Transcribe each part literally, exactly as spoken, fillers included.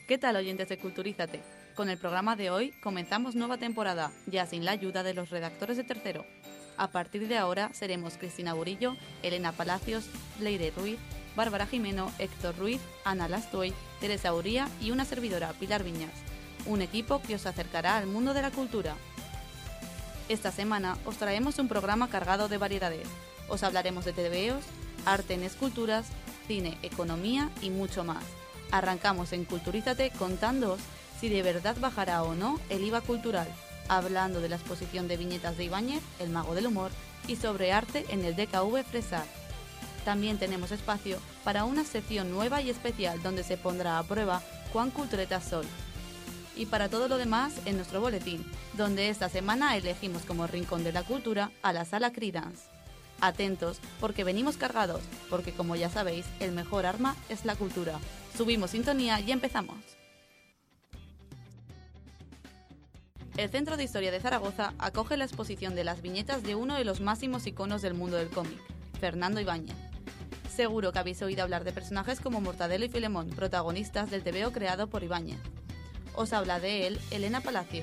¿Qué tal, oyentes de Culturízate? Con el programa de hoy comenzamos nueva temporada, ya sin la ayuda de los redactores de Tercero. A partir de ahora seremos Cristina Burillo, Elena Palacios, Leire Ruiz, Bárbara Jimeno, Héctor Ruiz, Ana Lastoy, Teresa Uría y una servidora, Pilar Viñas. Un equipo que os acercará al mundo de la cultura. Esta semana os traemos un programa cargado de variedades. Os hablaremos de tebeos, arte en esculturas, cine, economía y mucho más. Arrancamos en Culturízate contándoos si de verdad bajará o no el I V A cultural, hablando de la exposición de viñetas de Ibáñez, El Mago del Humor, y sobre arte en el D K V Fresart. También tenemos espacio para una sección nueva y especial donde se pondrá a prueba cuán culturetas soy. Y para todo lo demás en nuestro boletín, donde esta semana elegimos como rincón de la cultura a la Sala Creedence. Atentos, porque venimos cargados, porque como ya sabéis, el mejor arma es la cultura. Subimos sintonía y empezamos. El Centro de Historia de Zaragoza acoge la exposición de las viñetas de uno de los máximos iconos del mundo del cómic, Fernando Ibáñez. Seguro que habéis oído hablar de personajes como Mortadelo y Filemón, protagonistas del tebeo creado por Ibáñez. Os habla de él Elena Palacios.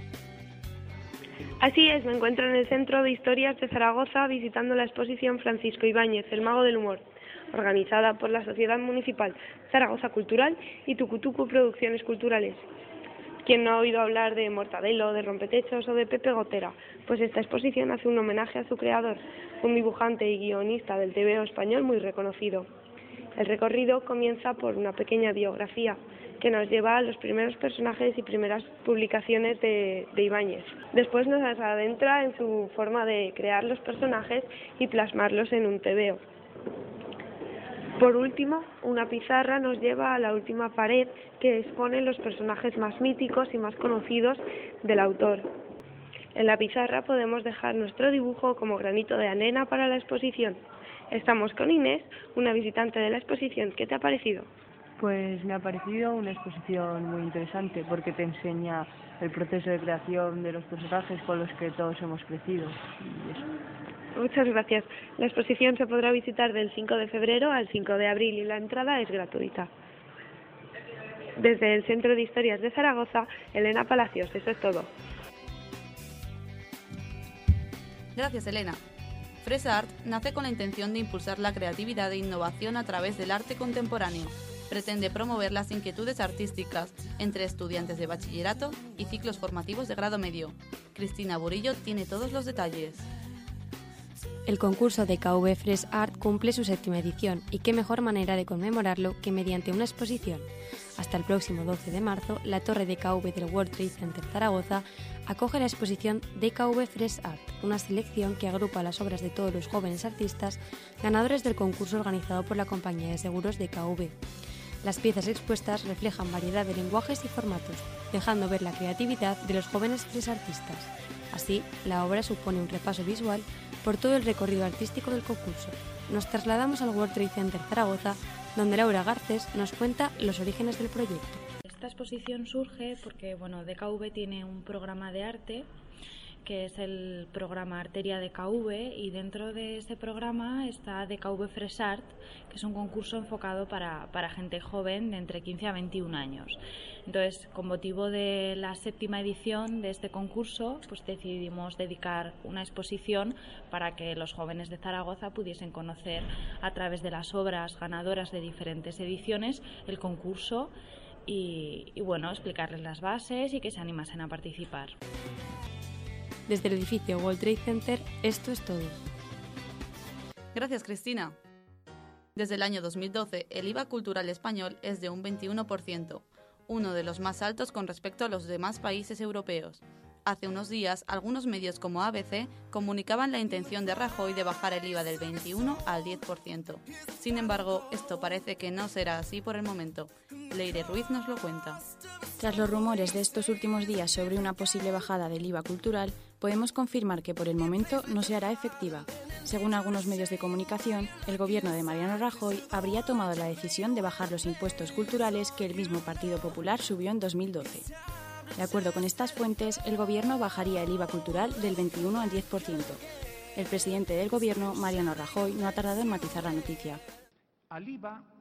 Así es, me encuentro en el Centro de Historias de Zaragoza visitando la exposición Francisco Ibáñez, El Mago del Humor, organizada por la Sociedad Municipal Zaragoza Cultural y Tucutucu Producciones Culturales. ¿Quién no ha oído hablar de Mortadelo, de Rompetechos o de Pepe Gotera? Pues esta exposición hace un homenaje a su creador, un dibujante y guionista del tebeo español muy reconocido. El recorrido comienza por una pequeña biografía que nos lleva a los primeros personajes y primeras publicaciones de, de Ibáñez. Después nos adentra en su forma de crear los personajes y plasmarlos en un tebeo. Por último, una pizarra nos lleva a la última pared que expone los personajes más míticos y más conocidos del autor. En la pizarra podemos dejar nuestro dibujo como granito de arena para la exposición. Estamos con Inés, una visitante de la exposición. ¿Qué te ha parecido? Pues me ha parecido una exposición muy interesante porque te enseña el proceso de creación de los personajes con los que todos hemos crecido. Y eso. Muchas gracias. La exposición se podrá visitar del cinco de febrero al cinco de abril y la entrada es gratuita. Desde el Centro de Historias de Zaragoza, Elena Palacios, eso es todo. Gracias, Elena. Fresart nace con la intención de impulsar la creatividad e innovación a través del arte contemporáneo. Pretende promover las inquietudes artísticas entre estudiantes de bachillerato y ciclos formativos de grado medio. Cristina Burillo tiene todos los detalles. El concurso D K V Fresart cumple su séptima edición y qué mejor manera de conmemorarlo que mediante una exposición. Hasta el próximo doce de marzo, la torre D K V del World Trade Center Zaragoza acoge la exposición D K V Fresart, una selección que agrupa las obras de todos los jóvenes artistas ganadores del concurso organizado por la compañía de seguros D K V. Las piezas expuestas reflejan variedad de lenguajes y formatos, dejando ver la creatividad de los jóvenes fresartistas. Así, la obra supone un repaso visual por todo el recorrido artístico del concurso. Nos trasladamos al World Trade Center Zaragoza, donde Laura Garcés nos cuenta los orígenes del proyecto. Esta exposición surge porque bueno, D K V tiene un programa de arte que es el programa Arteria D K V, y dentro de ese programa está D K V Fresart, que es un concurso enfocado para, para gente joven de entre quince a veintiún años. Entonces, con motivo de la séptima edición de este concurso, pues decidimos dedicar una exposición para que los jóvenes de Zaragoza pudiesen conocer a través de las obras ganadoras de diferentes ediciones el concurso y, y bueno, explicarles las bases y que se animasen a participar. Desde el edificio World Trade Center, esto es todo. Gracias, Cristina. Desde el año dos mil doce, el I V A cultural español es de un veintiuno por ciento, uno de los más altos con respecto a los demás países europeos. Hace unos días, algunos medios como A B C comunicaban la intención de Rajoy de bajar el I V A del veintiuno al diez por ciento. Sin embargo, esto parece que no será así por el momento. Leire Ruiz nos lo cuenta. Tras los rumores de estos últimos días sobre una posible bajada del I V A cultural, podemos confirmar que por el momento no se hará efectiva. Según algunos medios de comunicación, el gobierno de Mariano Rajoy habría tomado la decisión de bajar los impuestos culturales que el mismo Partido Popular subió en dos mil doce. De acuerdo con estas fuentes, el gobierno bajaría el I V A cultural del veintiuno al diez por ciento. El presidente del gobierno, Mariano Rajoy, no ha tardado en matizar la noticia. Al I V A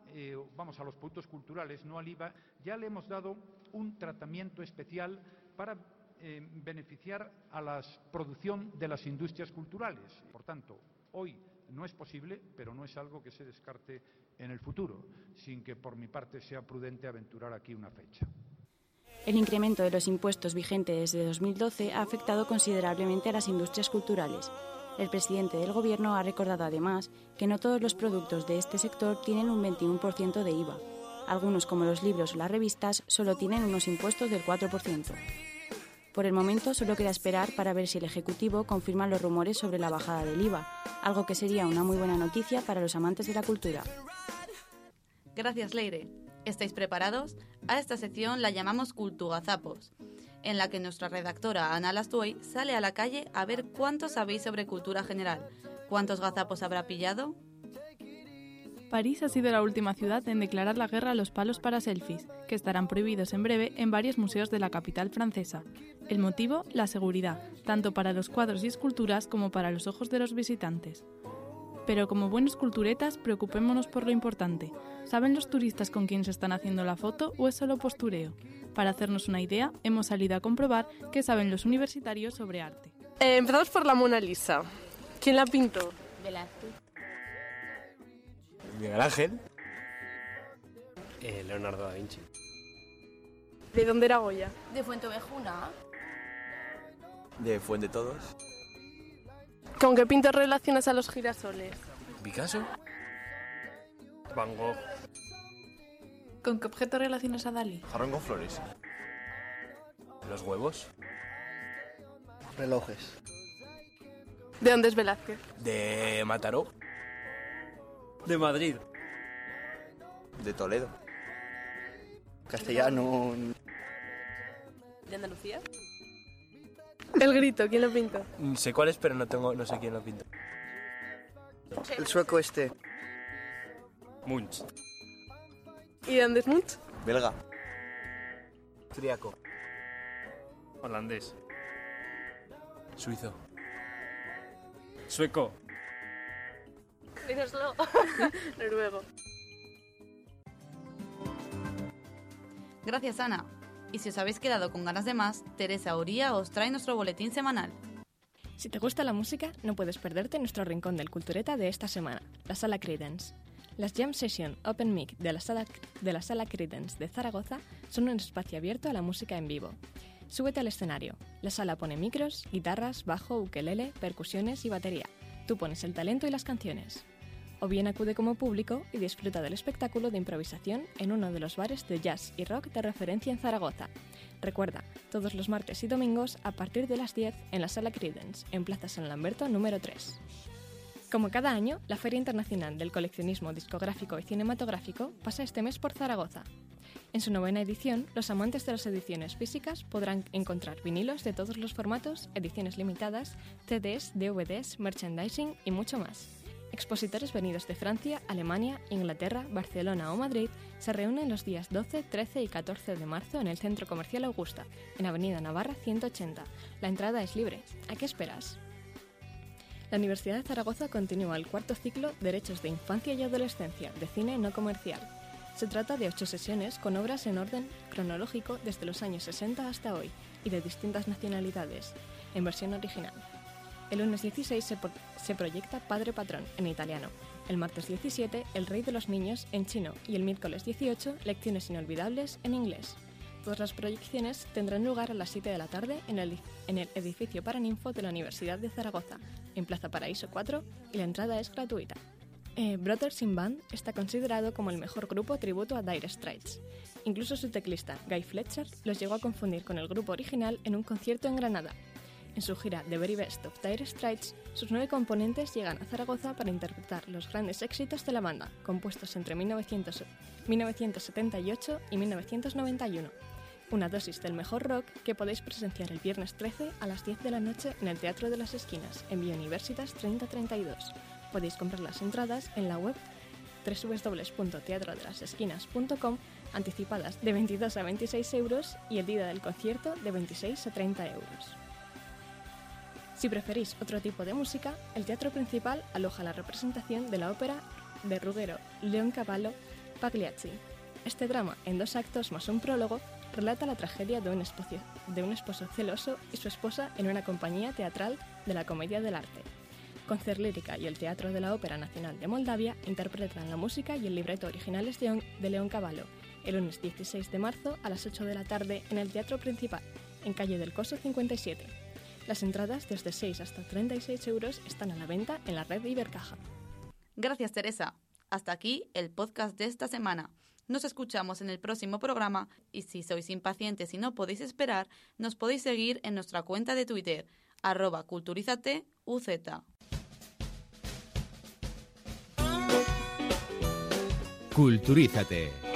eh, vamos, a los productos culturales, no al I V A, ya le hemos dado un tratamiento especial para eh, beneficiar a la producción de las industrias culturales. Por tanto, hoy no es posible, pero no es algo que se descarte en el futuro, sin que por mi parte sea prudente aventurar aquí una fecha. El incremento de los impuestos vigente desde dos mil doce ha afectado considerablemente a las industrias culturales. El presidente del Gobierno ha recordado además que no todos los productos de este sector tienen un veintiuno por ciento de I V A. Algunos, como los libros o las revistas, solo tienen unos impuestos del cuatro por ciento. Por el momento solo queda esperar para ver si el Ejecutivo confirma los rumores sobre la bajada del I V A, algo que sería una muy buena noticia para los amantes de la cultura. Gracias, Leire. ¿Estáis preparados? A esta sección la llamamos Cultugazapos, en la que nuestra redactora Ana Lastuey sale a la calle a ver cuánto sabéis sobre cultura general. ¿Cuántos gazapos habrá pillado? París ha sido la última ciudad en declarar la guerra a los palos para selfies, que estarán prohibidos en breve en varios museos de la capital francesa. El motivo, la seguridad, tanto para los cuadros y esculturas como para los ojos de los visitantes. Pero como buenos culturetas, preocupémonos por lo importante. ¿Saben los turistas con quién se están haciendo la foto o es solo postureo? Para hacernos una idea, hemos salido a comprobar qué saben los universitarios sobre arte. Eh, empezamos por la Mona Lisa. ¿Quién la pintó? Velázquez. Miguel Ángel. Eh, Leonardo da Vinci. ¿De dónde era Goya? De Fuenteovejuna. De Fuente Todos. ¿Con qué pintor relacionas a los girasoles? Picasso. Van Gogh. ¿Con qué objeto relacionas a Dalí? Jarrón con flores. Los huevos. Relojes. ¿De dónde es Velázquez? De Mataró. De Madrid. De Toledo. Castellano. ¿De Andalucía? El Grito, ¿quién lo pintó? Sé cuál es, pero no tengo, no sé quién lo pintó. El sueco este. Munch. ¿Y de dónde es Munch? Belga. Austriaco. Holandés. Suizo. Sueco. Dínoslo. Noruego. Gracias, Ana. Y si os habéis quedado con ganas de más, Teresa Uría os trae nuestro boletín semanal. Si te gusta la música, no puedes perderte nuestro rincón del cultureta de esta semana, la Sala Creedence. Las Jam Session Open Mic de la Sala, de la Sala Creedence de Zaragoza son un espacio abierto a la música en vivo. Súbete al escenario. La sala pone micros, guitarras, bajo, ukelele, percusiones y batería. Tú pones el talento y las canciones. O bien acude como público y disfruta del espectáculo de improvisación en uno de los bares de jazz y rock de referencia en Zaragoza. Recuerda, todos los martes y domingos a partir de las diez en la Sala Creedence, en Plaza San Lamberto número tres. Como cada año, la Feria Internacional del Coleccionismo Discográfico y Cinematográfico pasa este mes por Zaragoza. En su novena edición, los amantes de las ediciones físicas podrán encontrar vinilos de todos los formatos, ediciones limitadas, C Ds, D V Ds, merchandising y mucho más. Expositores venidos de Francia, Alemania, Inglaterra, Barcelona o Madrid se reúnen los días doce, trece y catorce de marzo en el Centro Comercial Augusta, en Avenida Navarra ciento ochenta. La entrada es libre. ¿A qué esperas? La Universidad de Zaragoza continúa el cuarto ciclo Derechos de Infancia y Adolescencia, de cine no comercial. Se trata de ocho sesiones con obras en orden cronológico desde los años sesenta hasta hoy y de distintas nacionalidades, en versión original. El lunes dieciséis se, pro- se proyecta Padre Patrón, en italiano. El martes diecisiete, El Rey de los Niños, en chino. Y el miércoles dieciocho, Lecciones Inolvidables, en inglés. Todas las proyecciones tendrán lugar a las siete de la tarde en el, en el edificio Paraninfo de la Universidad de Zaragoza, en Plaza Paraíso cuatro, y la entrada es gratuita. Eh, Brothers in Band está considerado como el mejor grupo tributo a Dire Straits. Incluso su teclista, Guy Fletcher, los llegó a confundir con el grupo original en un concierto en Granada. En su gira The Very Best of Dire Straits, sus nueve componentes llegan a Zaragoza para interpretar los grandes éxitos de la banda, compuestos entre mil novecientos setenta y ocho y mil novecientos noventa y uno. Una dosis del mejor rock que podéis presenciar el viernes trece a las diez de la noche en el Teatro de las Esquinas, en Bioniversitas treinta treinta y dos. Podéis comprar las entradas en la web doble u doble u doble u punto teatro de las esquinas punto com, anticipadas de veintidós a veintiséis euros y el día del concierto de veintiséis a treinta euros. Si preferís otro tipo de música, el teatro principal aloja la representación de la ópera de Ruggero Leoncavallo Pagliacci. Este drama, en dos actos más un prólogo, relata la tragedia de un, esposo, de un esposo celoso y su esposa en una compañía teatral de la Comedia del Arte. Concert Lírica y el Teatro de la Ópera Nacional de Moldavia interpretan la música y el libreto originales de, de León Cavallo, el lunes dieciséis de marzo a las ocho de la tarde en el Teatro Principal, en calle del Coso cincuenta y siete. Las entradas desde seis hasta treinta y seis euros están a la venta en la red de Ibercaja. Gracias, Teresa. Hasta aquí el podcast de esta semana. Nos escuchamos en el próximo programa y si sois impacientes y no podéis esperar, nos podéis seguir en nuestra cuenta de Twitter, arroba culturizate uz. Culturízate.